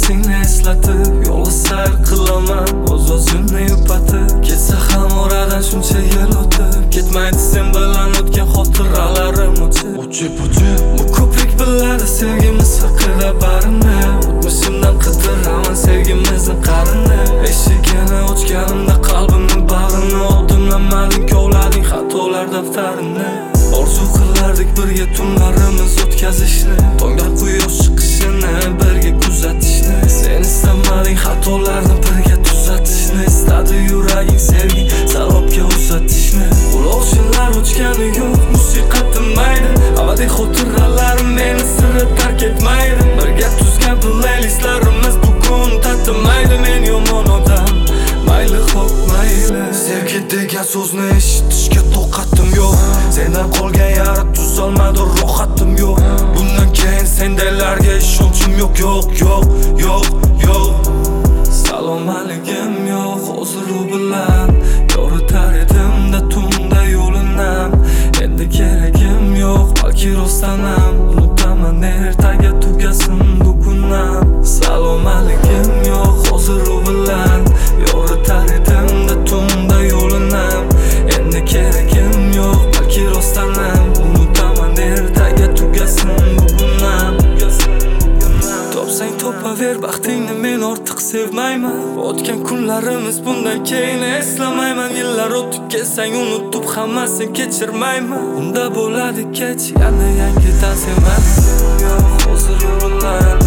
seni eslatib yolg'iz sayr qilaman, o'z-o'zimni yupatib. Ketsa ham oradan shuncha yil o'tib, ketmaydi sen bilan o'tgan xotiralarim uchib bu ko'prik biladi sevgimiz haqida barini. O'tmishimdan qidiraman sevgimizni qarini. Eshigini ochganimda qalbimni barini oldimlamading, kovlading xatolar daftarini. Orzu qilardik birga tunlarimiz o'tkazishni, tongda quyosh chiqishini birga kuzatishni. Sen istamading xatolarni birga tuzatishni, istadi yuraging sevging salobga uzatishni. Quloqchinlar o'chgani yo'q, musiqa tinmaydi, abadiy xotiralarim meni sira tark etmaydi. Birga tuzgan playlistlarimiz bugun tatimaydi. Men yomon odam, mayli xo'p mayli. Sevgi degan so'zni eshitishga toqatim yo'q, sendan qolgan yara tuzolmadi rohatim yo'q. Bundan keyin sendalarga ishonchim yo'q, yo'q. Salom-aligim yo'q, hozir u bilan yoritar edimda tunda yo'linam. Endi keragim yo'q, balki rostdanam unutaman, ertaga tugasin bugunam. Salom-aligim yo'q, hozir u bilan yoritar edimda tunda yo'linam. Endi keragim yo'q, balki rostdanam unutaman, ertaga tugasin bugunam. Topsang topaver baxtingni, men ortiq sevmayman. O'tgan kunlarimiz bundan keyin eslamayman. Yillar o'tib kelsang unutib hammasini kechirmayman. Unda bo'ladi kech, yana yangidan sevmayman. Hozir u bilan